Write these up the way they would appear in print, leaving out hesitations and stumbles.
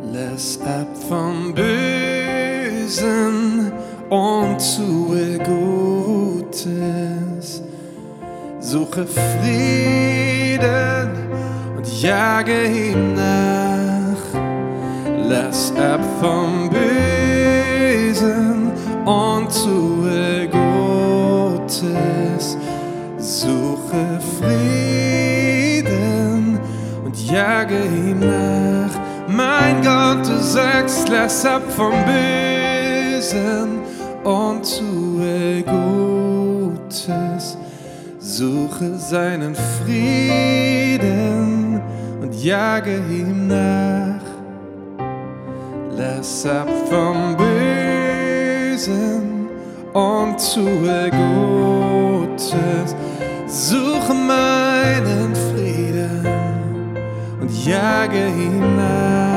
Lass ab vom Bösen und tue Gutes. Suche Frieden und jage ihm nach. Lass ab vom Bösen und tue Gutes. Suche Frieden und jage ihm nach. Mein Gott, du sagst, lass ab vom Bösen und tue Gutes. Suche seinen Frieden und jage ihm nach. Lass ab vom Bösen und tue Gutes. Suche meinen Frieden und jage ihm nach.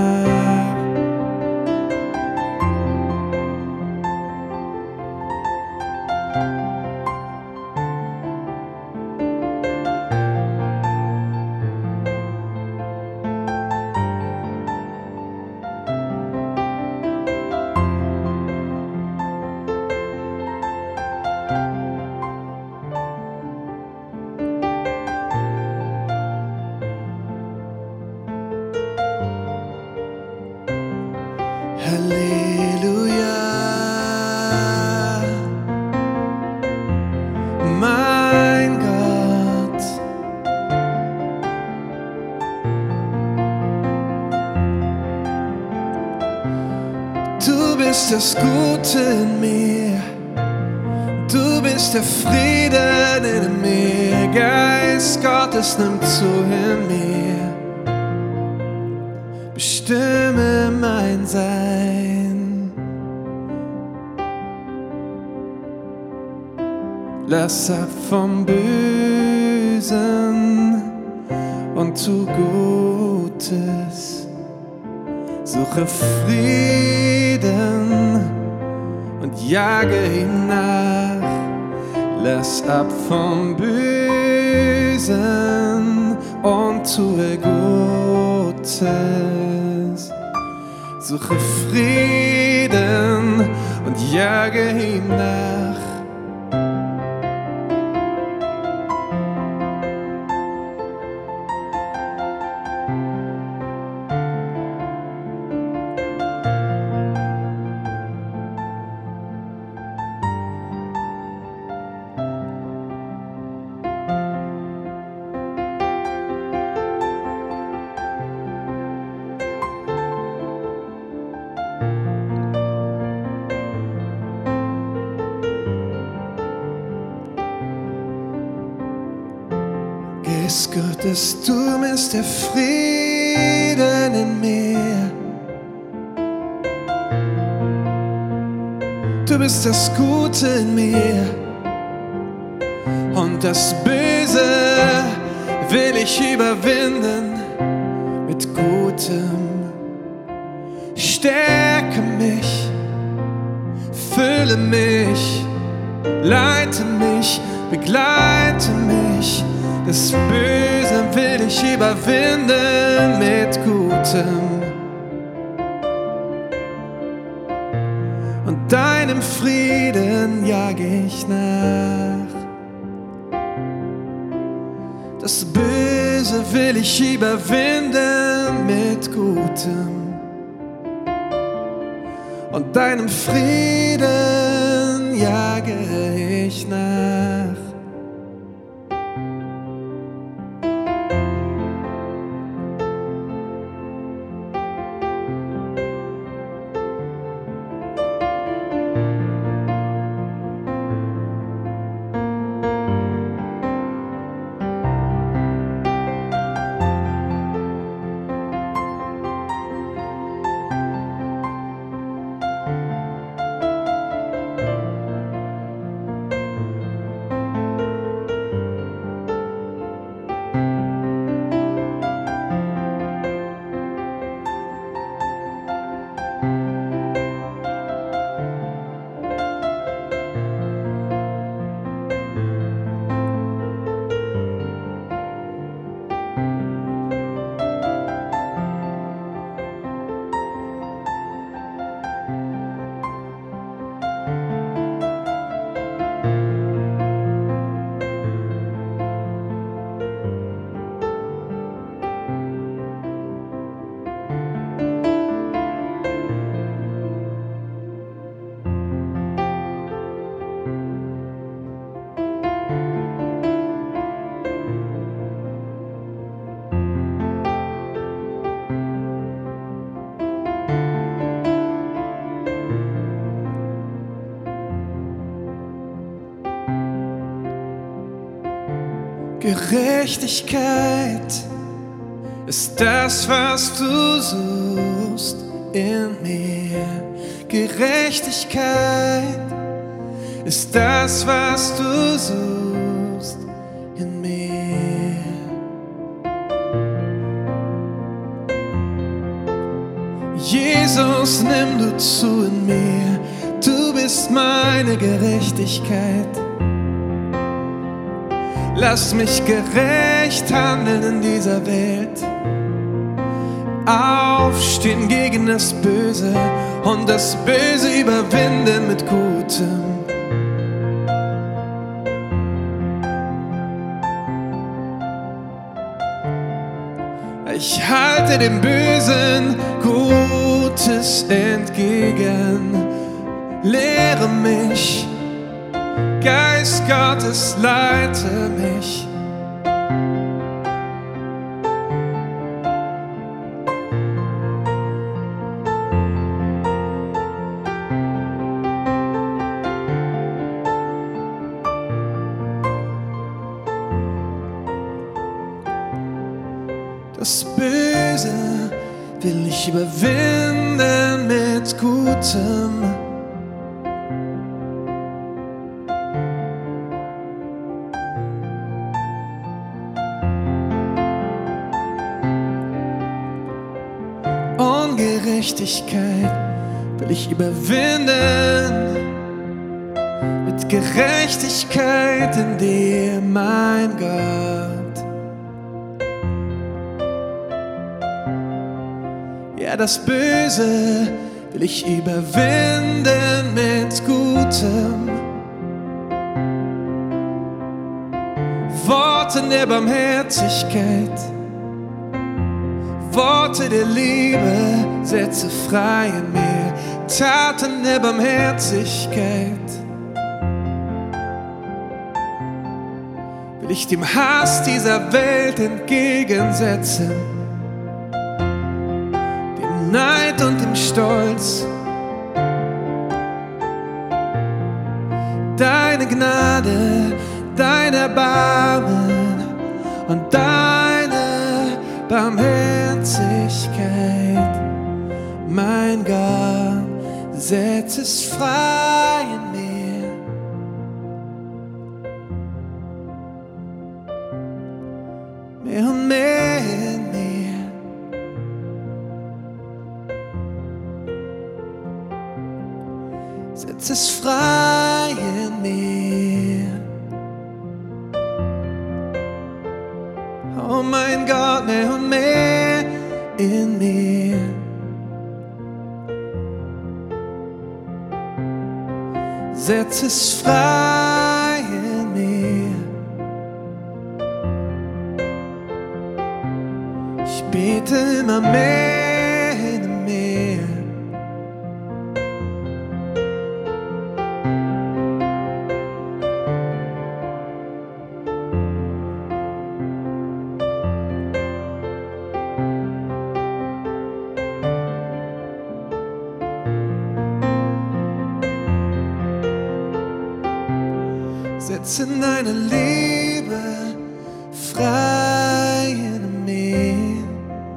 Halleluja, mein Gott. Du bist das Gute in mir, du bist der Frieden in mir. Geist Gottes, nimm zu in mir. Bestimme mein Sein. Lass ab vom Bösen und tu Gutes. Suche Frieden und jage ihm nach. Lass ab vom Bösen und tue Gutes. Suche Frieden und jage ihm nach. Geist Gottes, du bist der Frieden in mir. Du bist das Gute in mir. Und das Böse will ich überwinden mit Gutem. Stärke mich, fülle mich, leite mich, begleite mich. Das Böse will ich überwinden mit Gutem. Und deinem Frieden jage ich nach. Das Böse will ich überwinden mit Gutem. Und deinem Frieden jage ich nach. Gerechtigkeit ist das, was du suchst in mir. Gerechtigkeit ist das, was du suchst in mir. Jesus, nimm du zu in mir. Du bist meine Gerechtigkeit. Lass mich gerecht handeln in dieser Welt. Aufstehen gegen das Böse und das Böse überwinden mit Gutem. Ich halte dem Bösen Gutes entgegen. Lehre mich, Geist Gottes, leite mich. Das Böse will ich überwinden mit Gutem. Ungerechtigkeit will ich überwinden mit Gerechtigkeit in dir, mein Gott. Ja, das Böse will ich überwinden mit Gutem. Worten der Barmherzigkeit, Worte der Liebe, setze frei in mir. Taten der Barmherzigkeit will ich dem Hass dieser Welt entgegensetzen, dem Neid und dem Stolz. Deine Gnade, dein Erbarmen und deine Barmherzigkeit, mein Gott, setz es frei in mir. Mehr und mehr in mir. Setz es frei in mir. Oh mein Gott, mehr und mehr in mir. Setz es frei in mir. Ich bete immer mehr in mir. Setze deine Liebe frei in mir.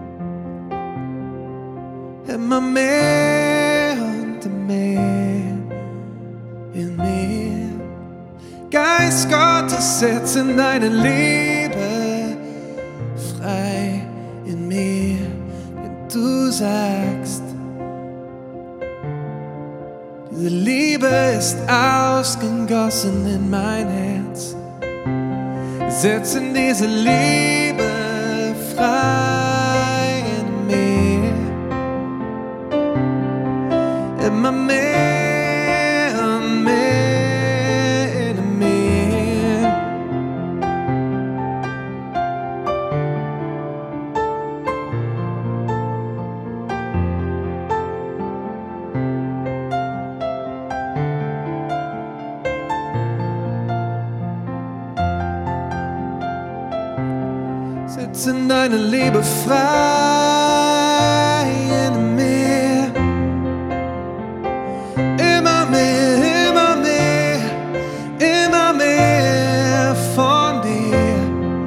Immer mehr und mehr in mir. Geist Gottes, setze deine Liebe frei in mir. Wenn du sagst, diese Liebe ist ausgegossen in mein Herz. Setze diese Liebe frei in mir. Immer mehr und mehr in mir. Setze deine Liebe frei in mir. Immer mehr, immer mehr, immer mehr von dir.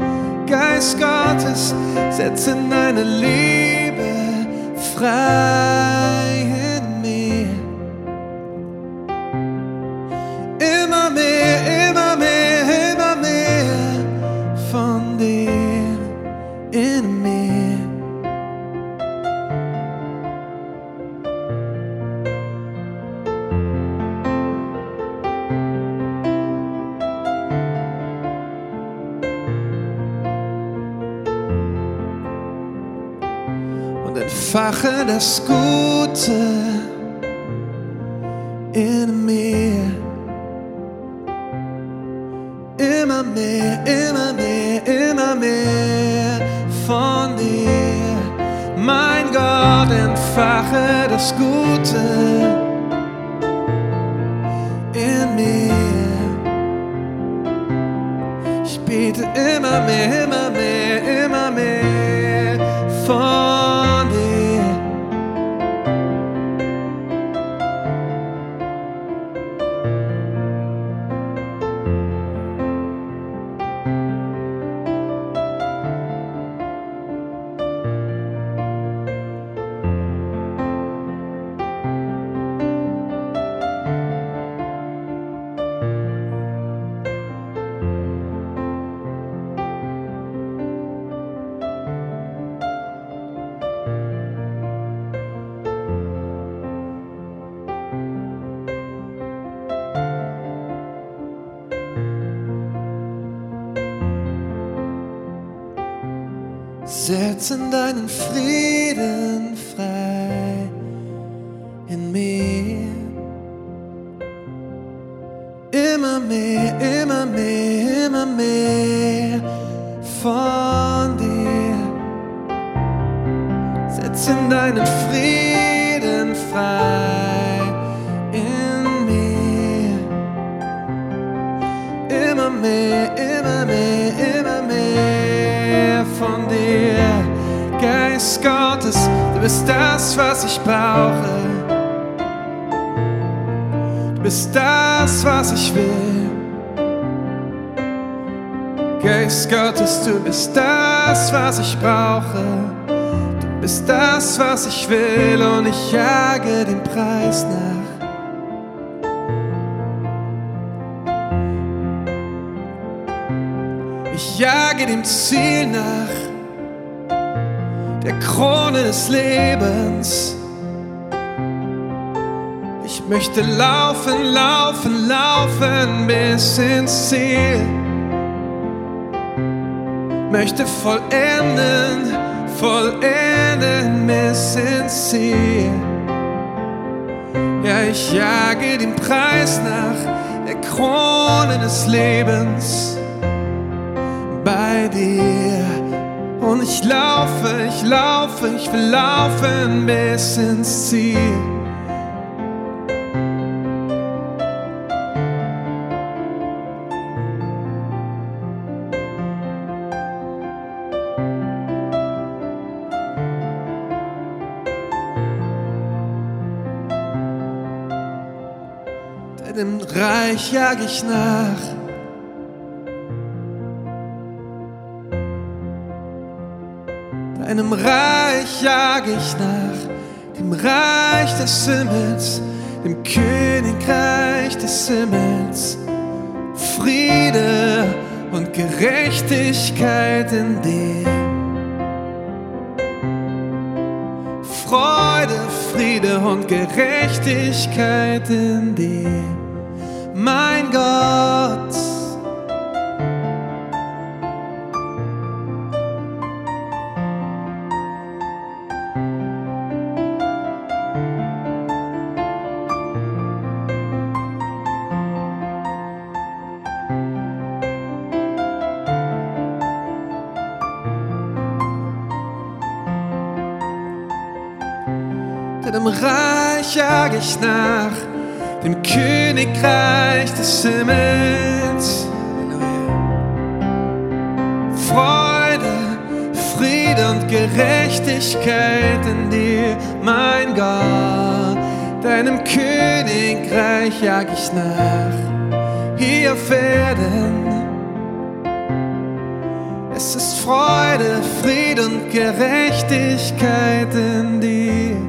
frei in mir. Immer mehr, immer mehr, immer mehr von dir in mir. Und entfache das Gute in mir. Immer mehr, immer mehr, immer mehr von dir. Mein Gott, entfache das Gute in mir. Ich bete immer mehr, immer mehr, immer mehr von dir. Setz in deinen Frieden frei in mir. Immer mehr, immer mehr, immer mehr von dir. Setz in deinen Frieden frei in mir. Immer mehr, immer mehr, immer mehr von dir. Geist Gottes, du bist das, was ich brauche. Du bist das, was ich will. Geist Gottes, du bist das, was ich brauche. Du bist das, was ich will, und ich jage dem Preis nach. Ich jage dem Ziel nach, der Krone des Lebens. Ich möchte laufen, laufen, laufen bis ins Ziel. Möchte vollenden, vollenden bis ins Ziel. Ja, ich jage dem Preis nach, der Krone des Lebens bei dir. Und ich laufe, ich laufe, ich will laufen bis ins Ziel. Deinem Reich jag ich nach. Deinem Reich jag ich nach, dem Reich des Himmels, dem Königreich des Himmels. Friede und Gerechtigkeit in dir. Freude, Friede und Gerechtigkeit in dir, mein Gott. Deinem Reich jag ich nach, dem Königreich des Himmels. Freude, Friede und Gerechtigkeit in dir, mein Gott. Deinem Königreich jag ich nach, hier auf Erden. Es ist Freude, Friede und Gerechtigkeit in dir.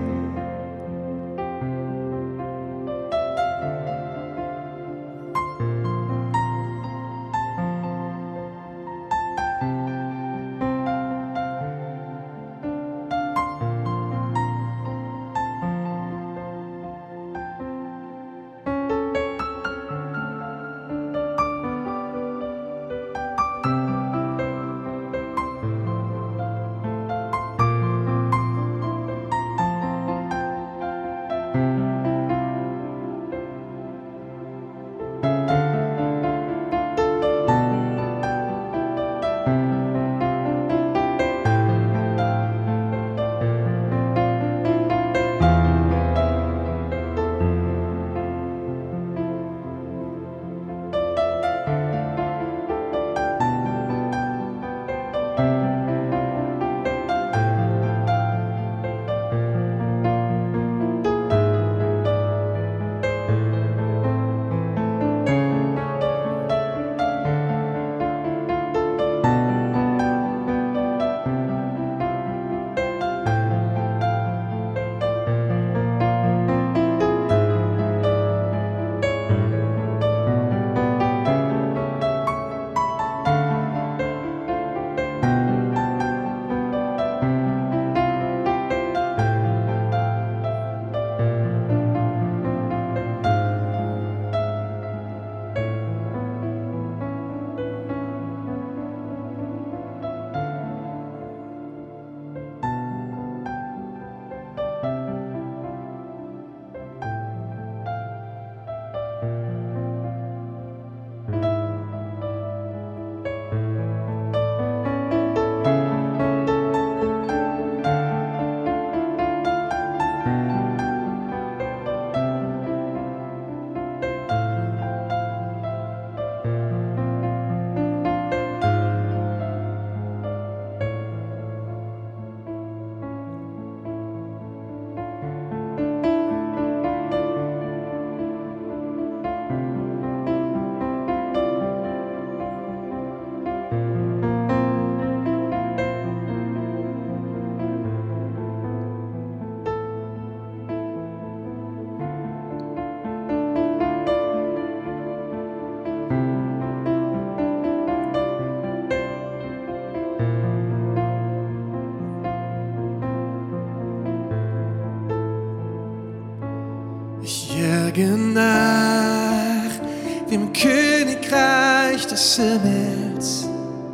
jage nach dem Königreich des Himmels,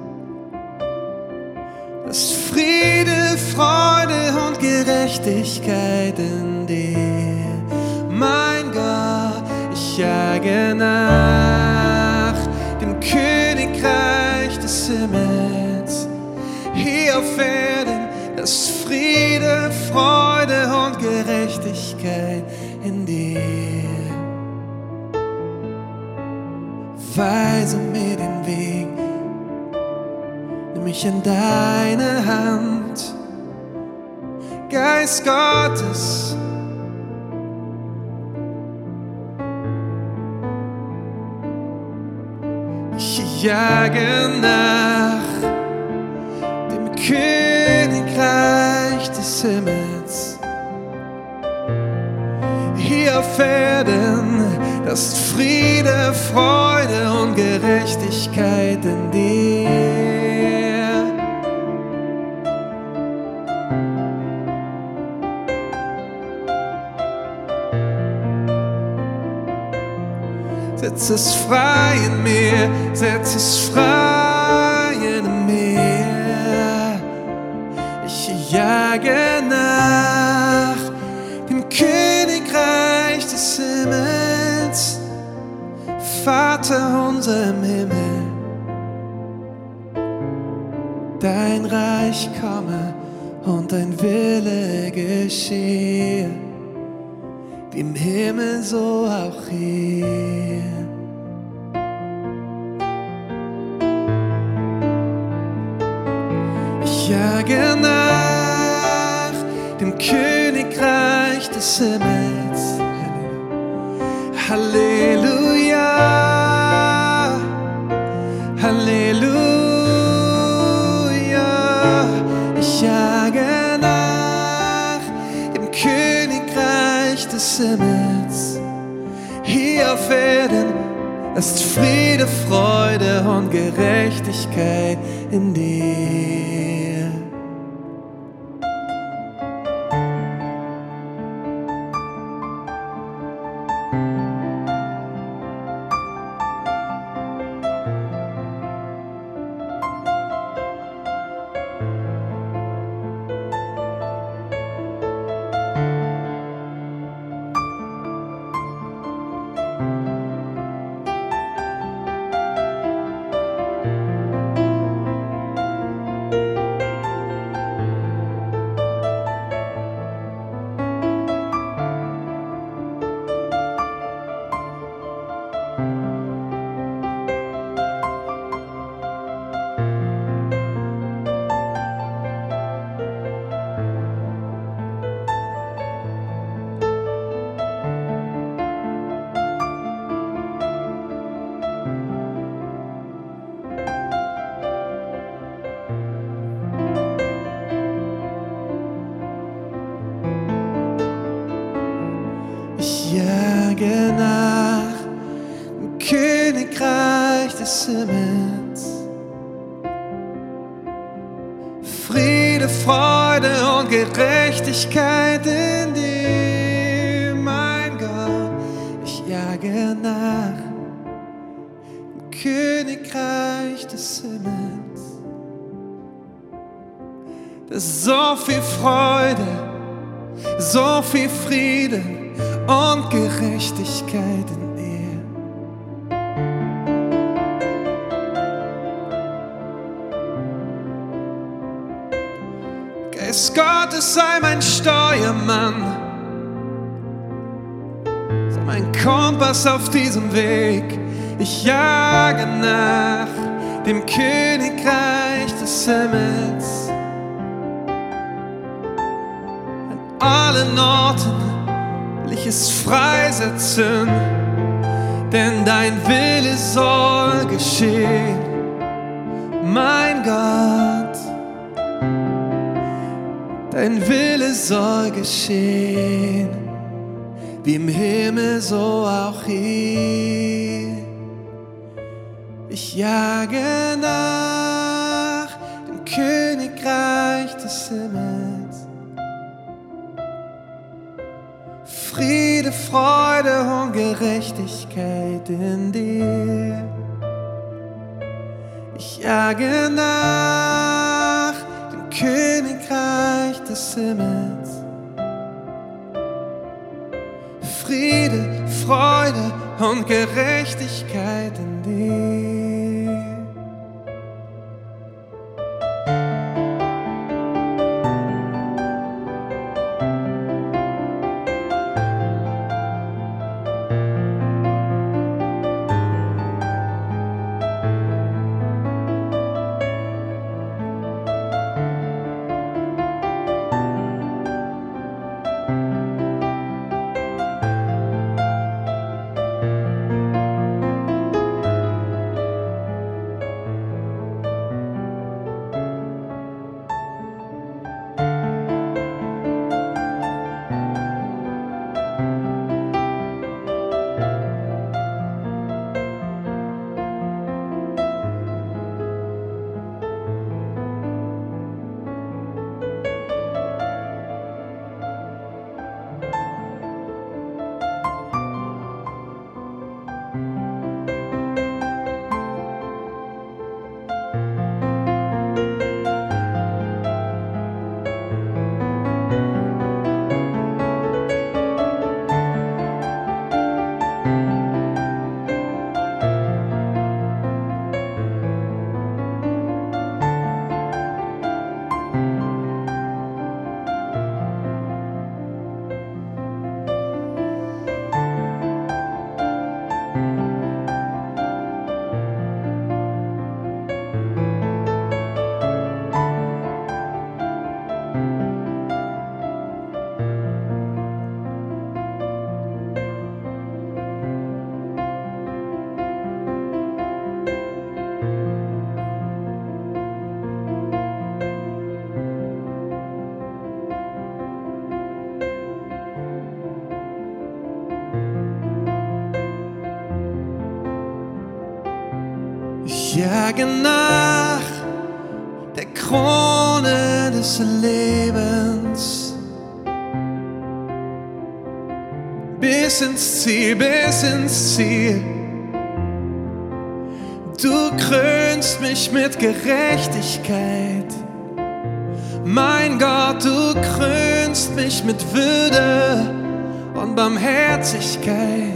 das Friede, Freude und Gerechtigkeit in dir. Mein Gott, ich jage nach dem Königreich des Himmels, hier auf Erden, das Friede, Freude und Gerechtigkeit in dir. Weise mir den Weg, nimm mich in deine Hand, Geist Gottes. Ich jage nach dem Königreich des Himmels, hier auf Erden, das Friede, Freude und Gerechtigkeit in dir. Setz es frei in mir, setz es frei in mir. Ich jage nach dem Königreich des Himmels, Vater unser im Himmel. Dein Reich komme und dein Wille geschehe, wie im Himmel so auch hier. Ich jage nach dem Königreich des Himmels. Halleluja, Halleluja. Ich jage nach dem Königreich des Himmels, hier auf Erden ist Friede, Freude und Gerechtigkeit in dir. Ich jage nach dem Königreich des Himmels, Friede, Freude und Gerechtigkeit in dir. Mein Gott, ich jage nach dem Königreich des Himmels. Das ist so viel Freude, so viel Frieden und Gerechtigkeit in dir. Geist Gottes, sei mein Steuermann, sei mein Kompass auf diesem Weg. Ich jage nach dem Königreich des Himmels, an allen Orten will ich es freisetzen, denn dein Wille soll geschehen. Mein Gott, dein Wille soll geschehen, wie im Himmel so auch hier. Ich jage nach dem Königreich des Himmels, Friede, Freude und Gerechtigkeit in dir. Ich jage nach dem Königreich des Himmels. Friede, Freude und Gerechtigkeit in dir. Ich jage nach der Krone des Lebens, bis ins Ziel, bis ins Ziel. Du krönst mich mit Gerechtigkeit, mein Gott, du krönst mich mit Würde und Barmherzigkeit.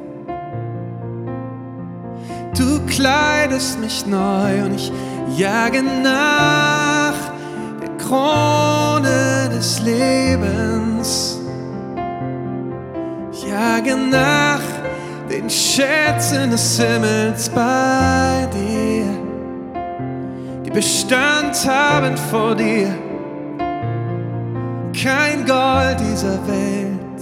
Du kleidest mich neu und ich jage nach der Krone des Lebens. Ich jage nach den Schätzen des Himmels bei dir, die Bestand haben vor dir. Kein Gold dieser Welt,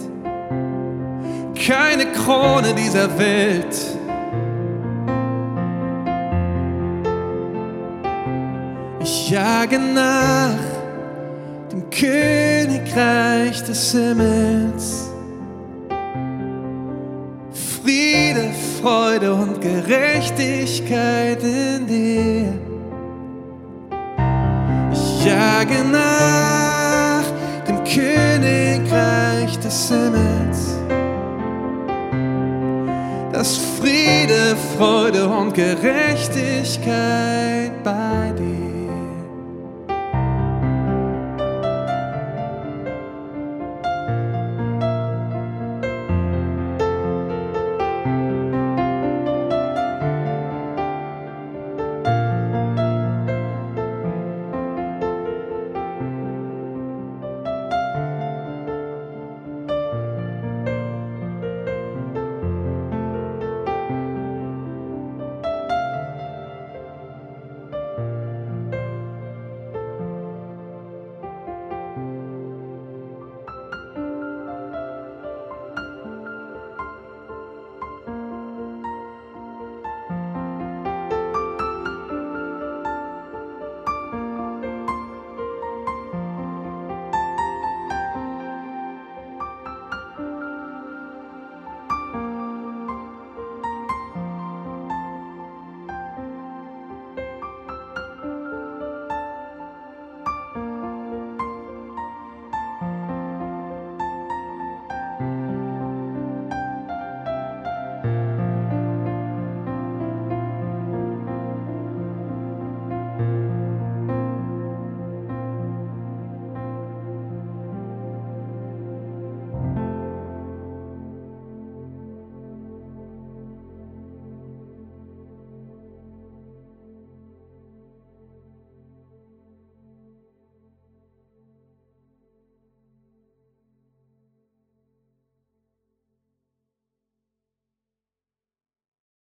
keine Krone dieser Welt. Ich jage nach dem Königreich des Himmels. Friede, Freude und Gerechtigkeit in dir. Ich jage nach dem Königreich des Himmels, das Friede, Freude und Gerechtigkeit bei dir.